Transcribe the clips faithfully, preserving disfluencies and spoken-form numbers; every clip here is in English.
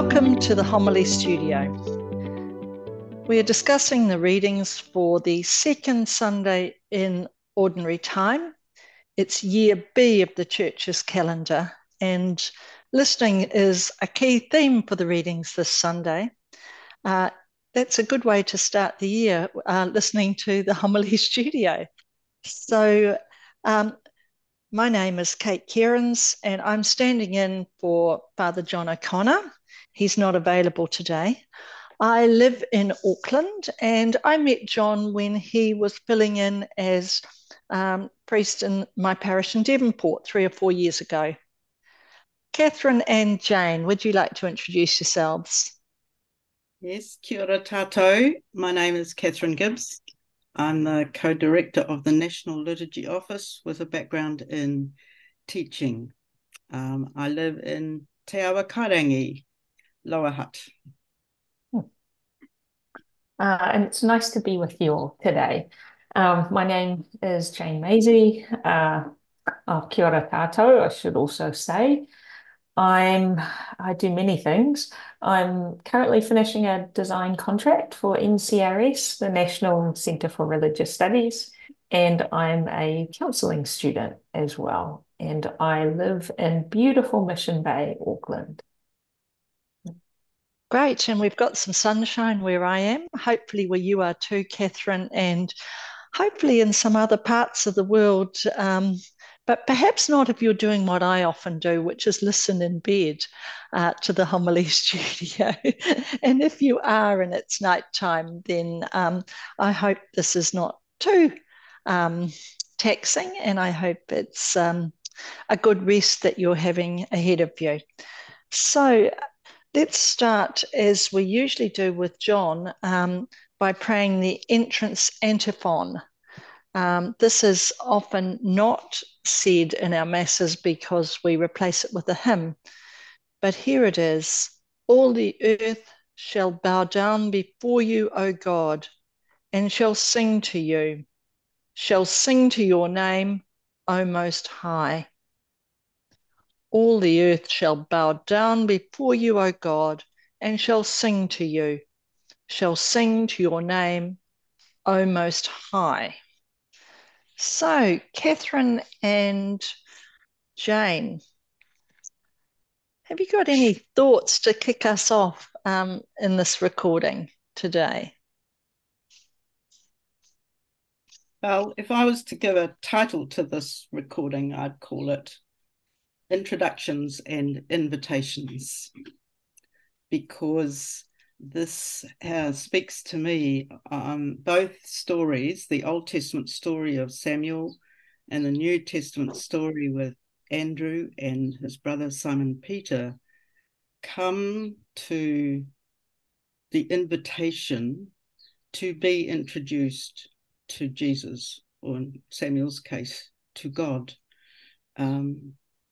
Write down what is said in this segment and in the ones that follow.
Welcome to the Homily Studio. We are discussing the readings for the second Sunday in Ordinary Time. It's year B of the Church's calendar, and listening is a key theme for the readings this Sunday. Uh, that's a good way to start the year, uh, listening to the Homily Studio. So um, my name is Kate Cairns, and I'm standing in for Father John O'Connor. He's not available today. I live in Auckland, and I met John when he was filling in as um, priest in my parish in Devonport three or four years ago. Catherine and Jane, would you like to introduce yourselves? Yes, kia ora tātou. My name is Catherine Gibbs. I'm the co-director of the National Liturgy Office with a background in teaching. Um, I live in Te Awa Karangi, Lower Hutt. Uh, and it's nice to be with you all today. Um, my name is Jane Maisie. Uh, oh, kia ora tātou, I should also say. I'm, I do many things. I'm currently finishing a design contract for N C R S, the National Centre for Religious Studies, and I'm a counselling student as well. And I live in beautiful Mission Bay, Auckland. Great, and we've got some sunshine where I am, hopefully where you are too, Catherine, and hopefully in some other parts of the world, um, but perhaps not if you're doing what I often do, which is listen in bed uh, to the Homily Studio. And if you are and it's nighttime, then um, I hope this is not too um, taxing, and I hope it's um, a good rest that you're having ahead of you. So let's start, as we usually do with John, um, by praying the entrance antiphon. Um, this is often not said in our masses because we replace it with a hymn, but here it is. All the earth shall bow down before you, O God, and shall sing to you, shall sing to your name, O Most High. All the earth shall bow down before you, O God, and shall sing to you, shall sing to your name, O Most High. So, Catherine and Jane, have you got any thoughts to kick us off um, in this recording today? Well, if I was to give a title to this recording, I'd call it Introductions and Invitations, because this uh, speaks to me, um, both stories, the Old Testament story of Samuel and the New Testament story with Andrew and his brother Simon Peter, come to the invitation to be introduced to Jesus, or in Samuel's case, to God. Um,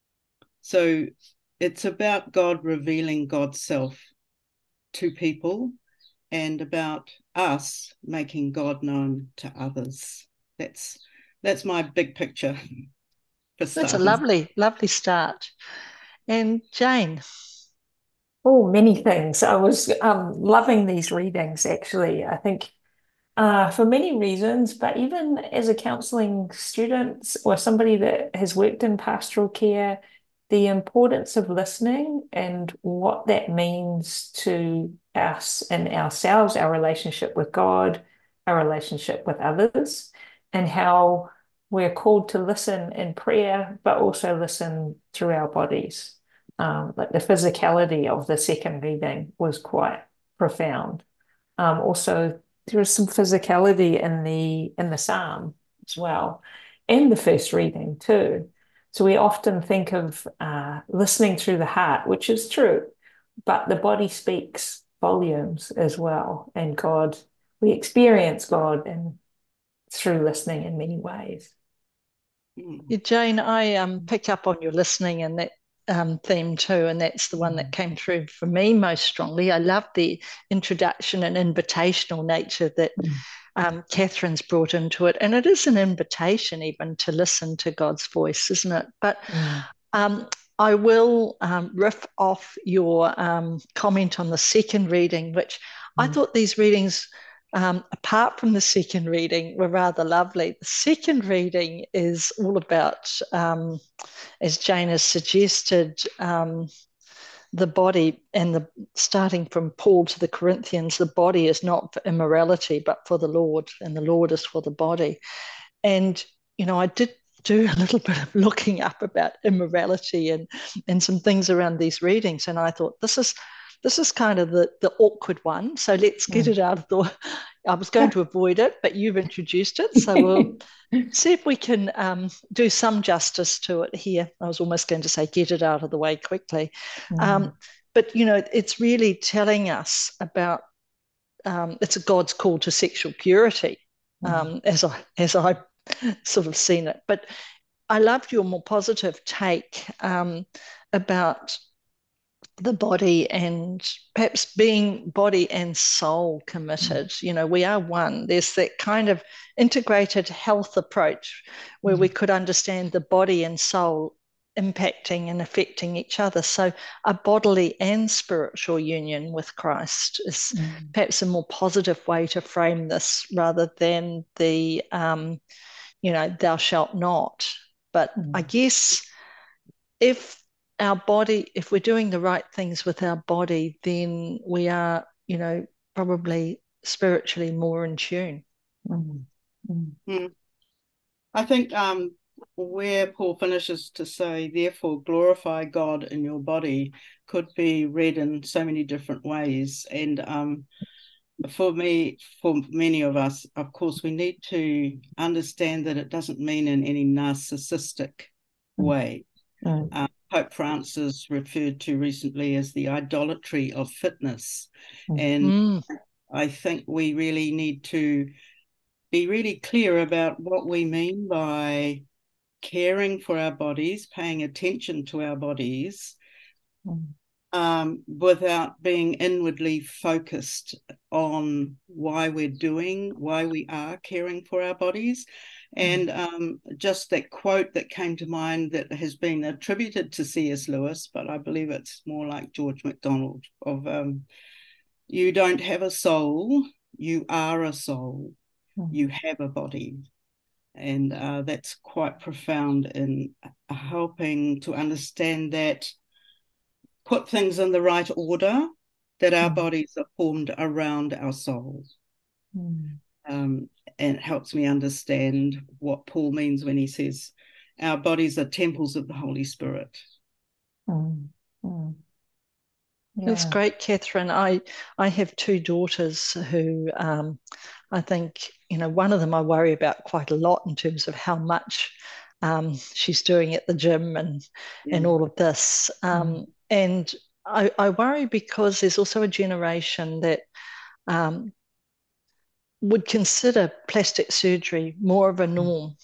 so it's about God revealing God's self to people and about us making God known to others. That's that's my big picture. That's a lovely, lovely start. And Jane? Oh, many things. I was um, loving these readings, actually. I think uh, for many reasons, but even as a counselling student or somebody that has worked in pastoral care, the importance of listening and what that means to us and ourselves, our relationship with God, our relationship with others, and how we're called to listen in prayer, but also listen through our bodies. Um, like the physicality of the second reading was quite profound. Um, also, there is some physicality in the in the psalm as well, and the first reading too. So we often think of uh, listening through the heart, which is true, but the body speaks volumes as well. And God, we experience God and through listening in many ways. Yeah, Jane, I um, pick up on your listening and that um, theme too, and that's the one that came through for me most strongly. I love the introduction and invitational nature that um, Catherine's brought into it, and it is an invitation even to listen to God's voice, isn't it? But Mm. um, I will um, riff off your um, comment on the second reading, which I Mm. thought these readings, um, apart from the second reading, were rather lovely. The second reading is all about, um, as Jane has suggested, um, the body, and the starting from Paul to the Corinthians, the body is not for immorality, but for the Lord, and the Lord is for the body. And, you know, I did do a little bit of looking up about immorality and and some things around these readings. And I thought, this is this is kind of the, the awkward one. So let's get Mm. it out of the I was going to avoid it, but you've introduced it. So we'll see if we can um, do some justice to it here. I was almost going to say get it out of the way quickly. Um, Mm. but, you know, it's really telling us about, um, it's a God's call to sexual purity, Mm. um, as I as I sort of seen it. But I loved your more positive take um, about the body, and perhaps being body and soul committed. Mm. You know, we are one. There's that kind of integrated health approach where we Mm. could understand the body and soul impacting and affecting each other. So a bodily and spiritual union with Christ is Mm. perhaps a more positive way to frame this, rather than the um, you know, thou shalt not. But I Mm. guess if our body, if we're doing the right things with our body, then we are, you know, probably spiritually more in tune. Mm. Mm. Mm. I think um, where Paul finishes to say, therefore glorify God in your body, could be read in so many different ways. And um, for me, for many of us, of course, we need to understand that it doesn't mean in any narcissistic way. Mm. Uh, Pope Francis referred to recently as the idolatry of fitness. Mm. And Mm. I think we really need to be really clear about what we mean by caring for our bodies, paying attention to our bodies, Mm. um, without being inwardly focused on why we're doing, why we are caring for our bodies. And um, just that quote that came to mind that has been attributed to C S Lewis, but I believe it's more like George MacDonald, of um, you don't have a soul, you are a soul, Mm. you have a body. And uh, that's quite profound in helping to understand that, put things in the right order, that our Mm. bodies are formed around our souls. Mm. Um, and it helps me understand what Paul means when he says our bodies are temples of the Holy Spirit. Mm. Mm. That's Yeah. great, Catherine. I I have two daughters who um, I think, you know, one of them I worry about quite a lot in terms of how much um, she's doing at the gym and Yeah. and all of this. Mm. Um, and I, I worry because there's also a generation that um, would consider plastic surgery more of a norm,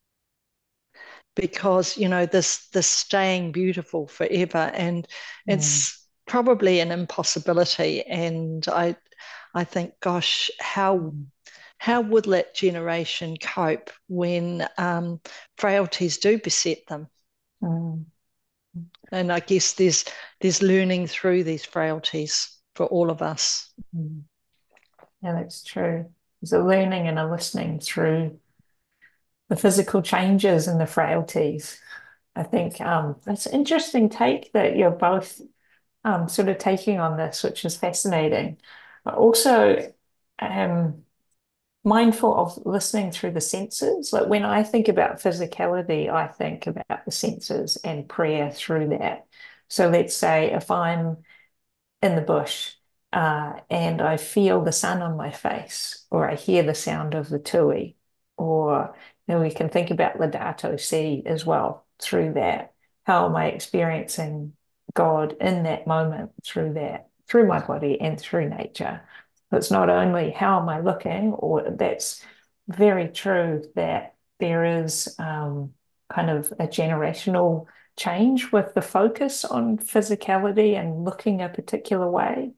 because, you know, this this staying beautiful forever, and Mm. it's probably an impossibility. And I I think, gosh, how Mm. how would that generation cope when um, frailties do beset them? Mm. And I guess there's there's learning through these frailties for all of us. Mm. Yeah, that's true. There's a learning and a listening through the physical changes and the frailties. I think um, it's an interesting take that you're both um, sort of taking on this, which is fascinating. But also um, mindful of listening through the senses. Like when I think about physicality, I think about the senses and prayer through that. So let's say if I'm in the bush uh, and I feel the sun on my face, or I hear the sound of the tui, or you know, we can think about Laudato Si as well through that. How am I experiencing God in that moment through that, through my body and through nature? It's not only how am I looking, or that's very true that there is um, kind of a generational change with the focus on physicality and looking a particular way.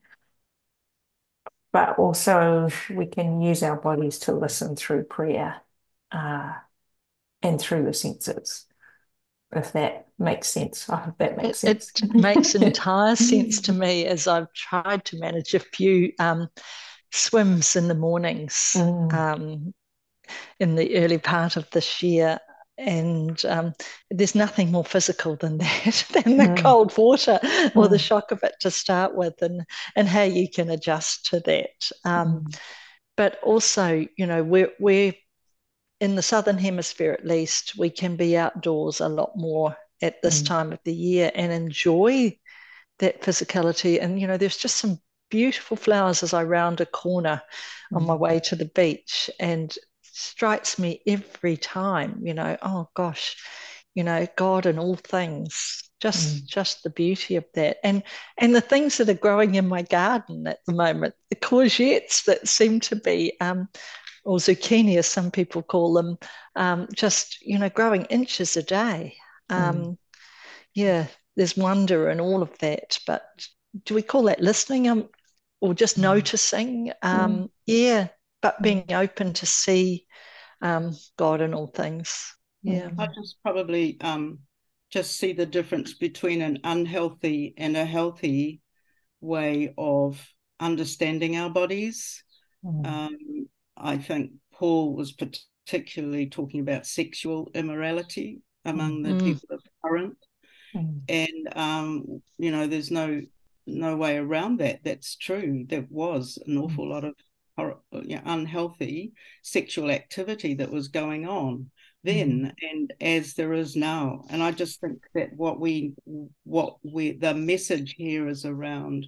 But also, we can use our bodies to listen through prayer uh, and through the senses, if that makes sense. I hope that makes It, sense. it makes entire sense to me as I've tried to manage a few um, swims in the mornings Mm, um, in the early part of this year. And um, there's nothing more physical than that, than the mm, cold water or the mm, shock of it to start with, and, and how you can adjust to that. Um, mm, but also, you know, we're, we're in the Southern Hemisphere at least, we can be outdoors a lot more at this mm, time of the year and enjoy that physicality. And, you know, there's just some beautiful flowers as I round a corner on my mm, way to the beach, and strikes me every time, you know, oh gosh, you know, God and all things, mm, just just the beauty of that. And and the things that are growing in my garden at the moment, the courgettes that seem to be um, or zucchini, as some people call them, um, just, you know, growing inches a day. mm, Um, yeah, there's wonder in all of that. But do we call that listening um, or just mm, noticing? mm, Um, yeah, but mm, being open to see um, God in all things. Yeah. I mm, just probably um, just see the difference between an unhealthy and a healthy way of understanding our bodies. mm, Um, I think Paul was particularly talking about sexual immorality among the Mm, people of Corinth, mm, and um, you know, there's no no way around that. That's true. There was an awful lot of you know, unhealthy sexual activity that was going on mm, then, and as there is now. And I just think that what we what we the message here is around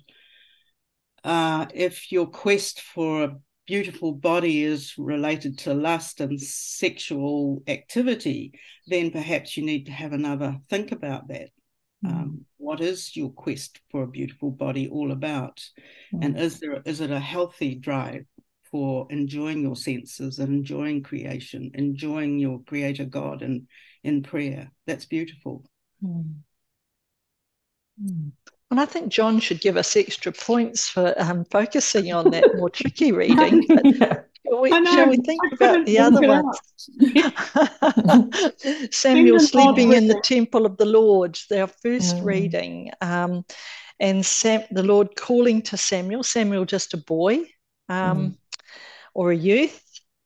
uh, if your quest for a beautiful body is related to lust and sexual activity, then perhaps you need to have another think about that. mm, Um, what is your quest for a beautiful body all about? And mm, is there is it a healthy drive for enjoying your senses and enjoying creation, enjoying your creator God and in prayer? That's beautiful. mm, mm. and I think John should give us extra points for um, focusing on that more tricky reading. But Yeah. shall we, I know, shall we think I about couldn't the work other it ones? out. Samuel Seemed an odd sleeping in the word. temple of the Lord, their first Mm, reading. Um, and Sam, the Lord calling to Samuel, Samuel just a boy mm, um, or a youth,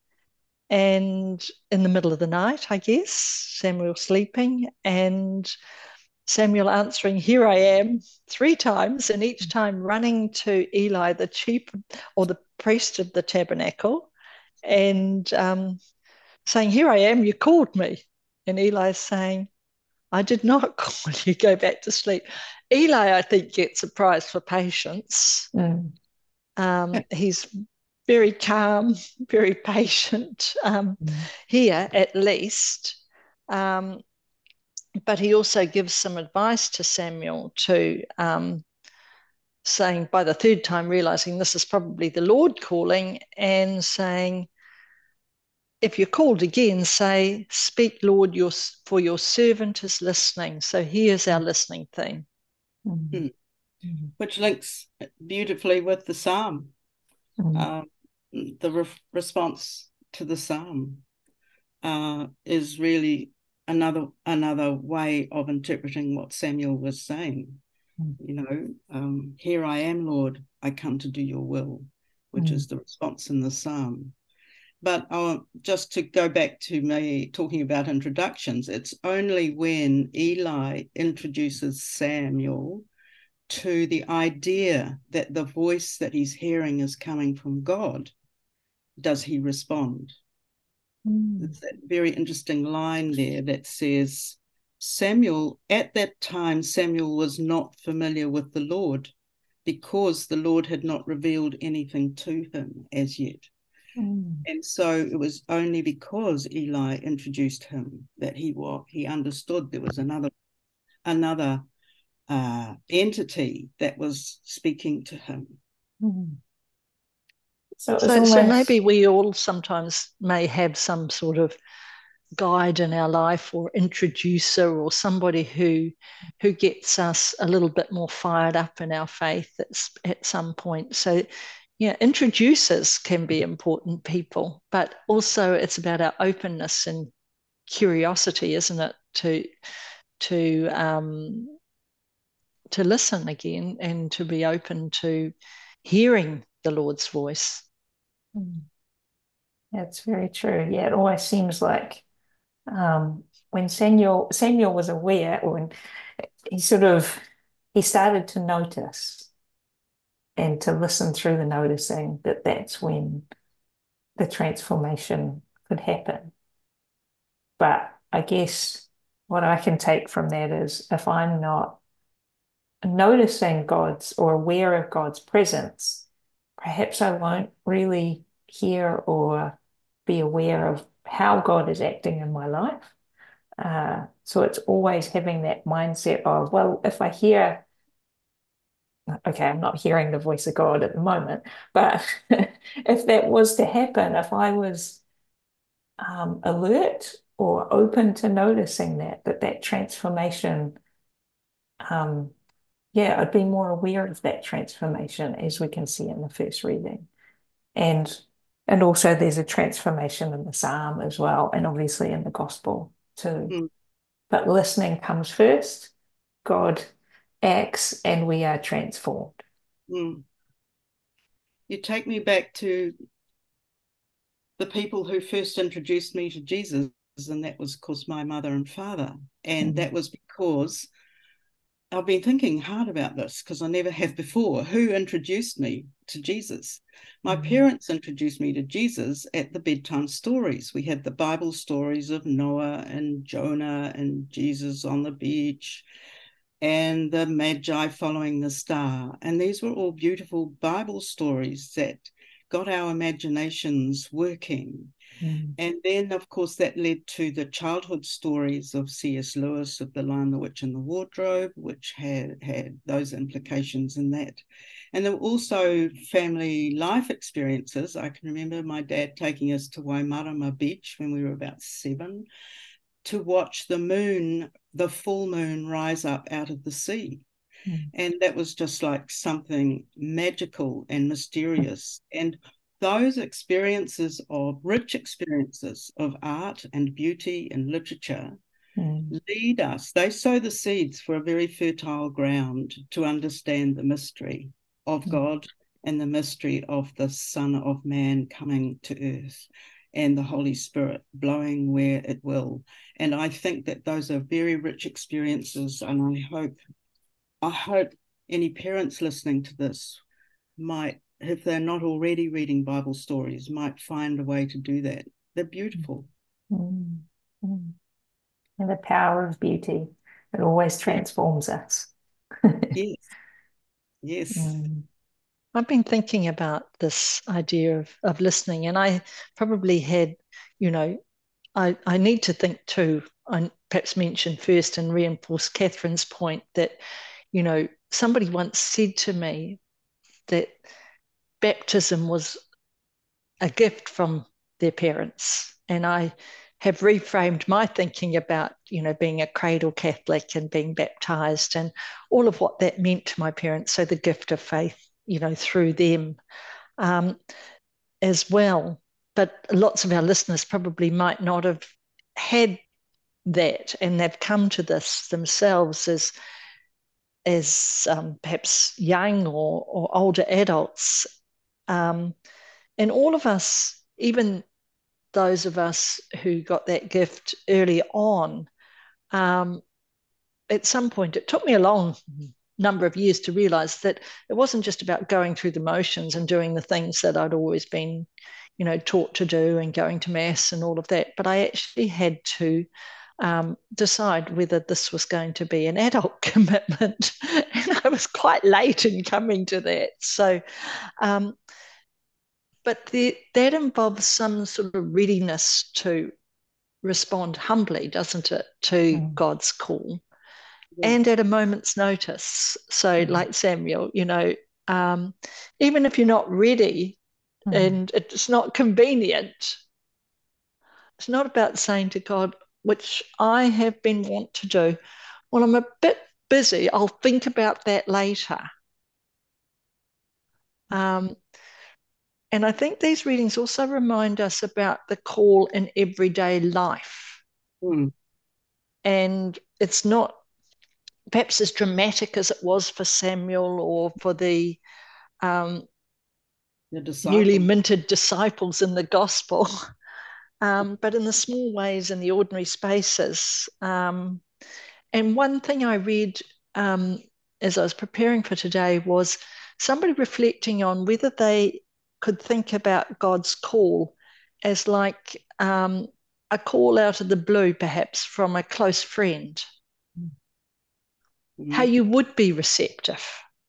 and in the middle of the night, I guess, Samuel sleeping, and Samuel answering, "Here I am," three times, and each time running to Eli, the chief or the priest of the tabernacle, and um, saying, "Here I am, you called me." And Eli saying, "I did not call you, go back to sleep." Eli, I think, gets a prize for patience. mm, Um, he's very calm, very patient um, mm, here, at least. Um, but he also gives some advice to Samuel to um, saying by the third time, realizing this is probably the Lord calling, and saying, if you're called again, say, "Speak, Lord, your, for your servant is listening." So here's our listening theme. mm, Hmm. mm, Which links beautifully with the psalm, mm, um, the re- response to the psalm uh, is really another another way of interpreting what Samuel was saying. mm, You know, um, here I am, Lord, I come to do your will, which mm, is the response in the psalm. But uh, just to go back to me talking about introductions, it's only when Eli introduces Samuel to the idea that the voice that he's hearing is coming from God does he respond. mm, There's that very interesting line there that says, Samuel, at that time, Samuel was not familiar with the Lord because the Lord had not revealed anything to him as yet. mm, And so it was only because Eli introduced him that he was, he understood there was another another uh, entity that was speaking to him. mm. So it was So, so maybe almost, we all sometimes may have some sort of guide in our life or introducer or somebody who who gets us a little bit more fired up in our faith at, at some point. So yeah, introducers can be important people, but also it's about our openness and curiosity, isn't it, to to um, to listen again and to be open to hearing the Lord's voice. Mm. That's very true. Yeah, it always seems like um, when Samuel Samuel was aware, or when he sort of he started to notice and to listen through the noticing, that that's when the transformation could happen. But I guess what I can take from that is, if I'm not noticing God's or aware of God's presence, perhaps I won't really hear or be aware of how God is acting in my life. Uh, so it's always having that mindset of, well, if I hear, okay, I'm not hearing the voice of God at the moment, but if that was to happen, if I was um, alert or open to noticing that, that that transformation, um, yeah, I'd be more aware of that transformation, as we can see in the first reading. And and also there's a transformation in the psalm as well, and obviously in the gospel too. Mm. But listening comes first. God acts and we are transformed. Mm. You take me back to the people who first introduced me to Jesus, and that was, of course, my mother and father. And mm. that was because I've been thinking hard about this, because I never have before. Who introduced me to Jesus? My mm. parents introduced me to Jesus at the bedtime stories. We had the Bible stories of Noah and Jonah and Jesus on the beach and the Magi following the star. And these were all beautiful Bible stories that got our imaginations working. Mm. And then, of course, that led to the childhood stories of C S Lewis, of The Lion, the Witch and the Wardrobe, which had, had those implications in that. And there were also family life experiences. I can remember my dad taking us to Waimarama Beach when we were about seven to watch the moon, the full moon, rise up out of the sea. Mm. And that was just like something magical and mysterious. And those experiences of rich experiences of art and beauty and literature mm. lead us, they sow the seeds for a very fertile ground to understand the mystery of mm. God and the mystery of the Son of Man coming to earth and the Holy Spirit blowing where it will. And I think that those are very rich experiences, and I hope I hope any parents listening to this might, if they're not already reading Bible stories, might find a way to do that. They're beautiful. Mm. Mm. And the power of beauty, it always transforms us. Yes. Yes. Mm. I've been thinking about this idea of, of listening, and I probably had, you know, I, I need to think too, I perhaps mention first and reinforce Catherine's point that, you know, somebody once said to me that baptism was a gift from their parents. And I have reframed my thinking about, you know, being a cradle Catholic and being baptized and all of what that meant to my parents. So the gift of faith, you know, through them um, as well. But lots of our listeners probably might not have had that, and they've come to this themselves as as um, perhaps young or, or older adults. Um, and all of us, even those of us who got that gift early on, um, at some point, it took me a long number of years to realize that it wasn't just about going through the motions and doing the things that I'd always been, you know, taught to do and going to mass and all of that. But I actually had to um, decide whether this was going to be an adult commitment. And I was quite late in coming to that. So, um, but the, that involves some sort of readiness to respond humbly, doesn't it, to mm. God's call, yeah. and at a moment's notice. So, mm. like Samuel, you know, um, even if you're not ready mm. and it's not convenient, it's not about saying to God, which I have been wont to do, well, I'm a bit busy, I'll think about that later. Um, and I think these readings also remind us about the call in everyday life. Mm. And it's not perhaps as dramatic as it was for Samuel or for the um, the newly minted disciples in the gospel, um, but in the small ways, in the ordinary spaces. Um, and one thing I read um, as I was preparing for today was somebody reflecting on whether they could think about God's call as like um, a call out of the blue, perhaps from a close friend, mm-hmm. how you would be receptive.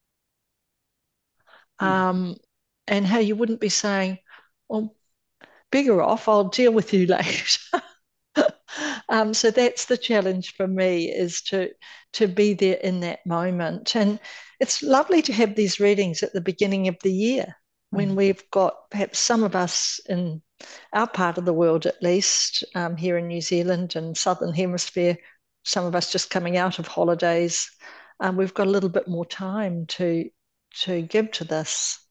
Um, and how you wouldn't be saying, well, bigger off, I'll deal with you later. um, so that's the challenge for me, is to to be there in that moment. And it's lovely to have these readings at the beginning of the year when we've got perhaps some of us in our part of the world, at least um, here in New Zealand and Southern Hemisphere, some of us just coming out of holidays. Um, we've got a little bit more time to to give to this.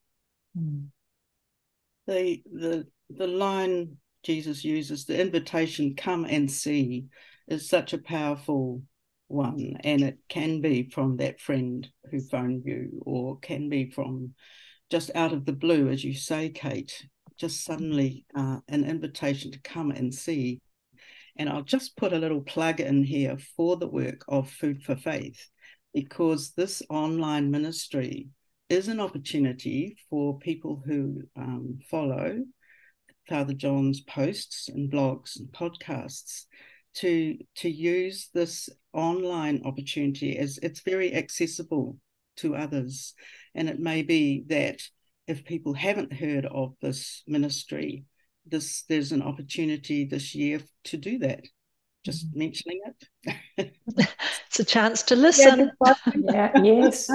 The the the line Jesus uses, the invitation, come and see, is such a powerful one, and it can be from that friend who phoned you, or can be from just out of the blue, as you say, Kate, just suddenly uh, an invitation to come and see. And I'll just put a little plug in here for the work of Food for Faith, because this online ministry is an opportunity for people who um, follow Father John's posts and blogs and podcasts to, to use this online opportunity, as it's very accessible to others. And it may be that if people haven't heard of this ministry, this there's an opportunity this year to do that. Just mm-hmm. mentioning it. It's a chance to listen. Yeah, yes.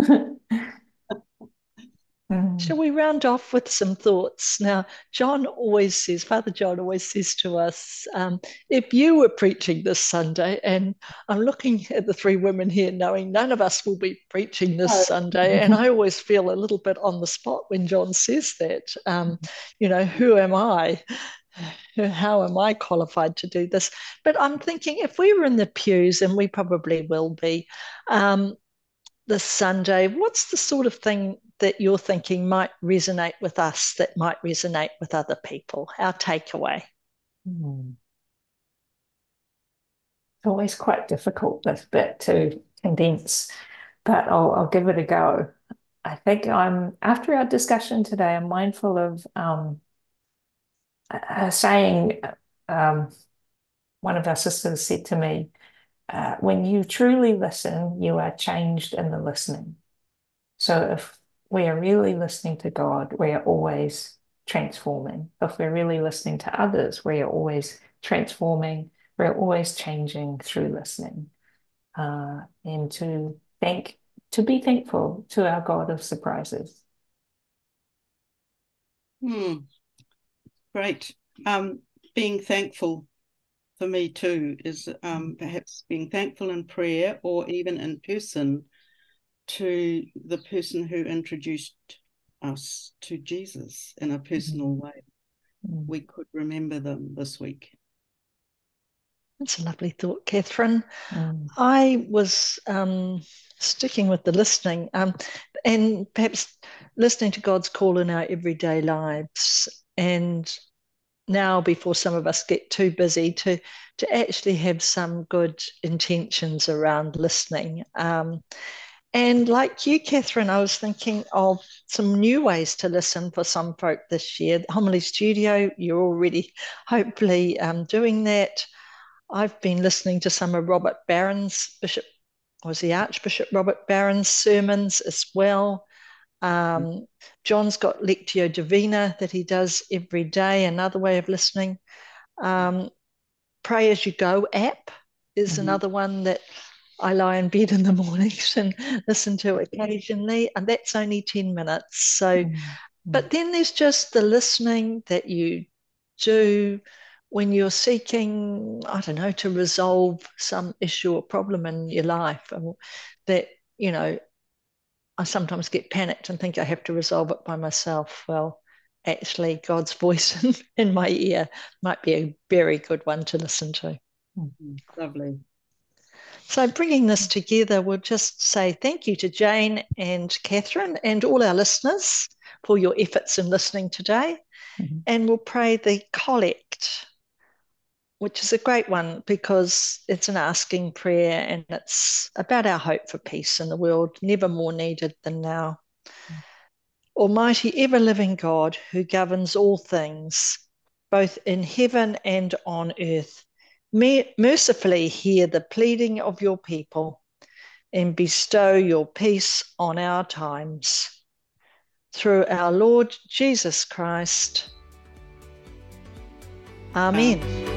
Shall we round off with some thoughts? Now, John always says, Father John always says to us, um, if you were preaching this Sunday, and I'm looking at the three women here knowing none of us will be preaching this oh. Sunday, and I always feel a little bit on the spot when John says that. Um, you know, who am I? How am I qualified to do this? But I'm thinking if we were in the pews, and we probably will be, um, this Sunday, what's the sort of thing that you're thinking might resonate with us, that might resonate with other people, our takeaway? Hmm. It's always quite difficult, this bit, to condense, but I'll, I'll give it a go. I think I'm, after our discussion today, I'm mindful of um, a saying um, one of our sisters said to me, uh, when you truly listen, you are changed in the listening. So if we are really listening to God, we are always transforming. If we're really listening to others, we are always transforming. We're always changing through listening. Uh, and to thank, to be thankful to our God of surprises. Hmm. Great. Um, being thankful for me too is um, perhaps being thankful in prayer, or even in person, to the person who introduced us to Jesus in a personal mm-hmm. way. Mm-hmm. We could remember them this week. That's a lovely thought, Catherine. Mm. I was um, sticking with the listening um, and perhaps listening to God's call in our everyday lives. And now, before some of us get too busy, to, to actually have some good intentions around listening. Um, and like you, Catherine, I was thinking of some new ways to listen for some folk this year. Homily Studio, you're already hopefully um, doing that. I've been listening to some of Robert Barron's, Bishop, was the Archbishop Robert Barron's sermons as well. Um, John's got Lectio Divina that he does every day, another way of listening. Um, Pray As You Go app is mm-hmm. another one that I lie in bed in the mornings and listen to occasionally, and that's only ten minutes. So, mm-hmm. but then there's just the listening that you do when you're seeking, I don't know, to resolve some issue or problem in your life, and that, you know, I sometimes get panicked and think I have to resolve it by myself. Well, actually, God's voice in, in my ear might be a very good one to listen to. Mm-hmm. Lovely. So bringing this together, we'll just say thank you to Jane and Catherine and all our listeners for your efforts in listening today. Mm-hmm. And we'll pray the collect, which is a great one because it's an asking prayer and it's about our hope for peace in the world, never more needed than now. Mm-hmm. Almighty ever-living God, who governs all things, both in heaven and on earth, mercifully hear the pleading of your people and bestow your peace on our times. Through our Lord Jesus Christ. Amen. Um.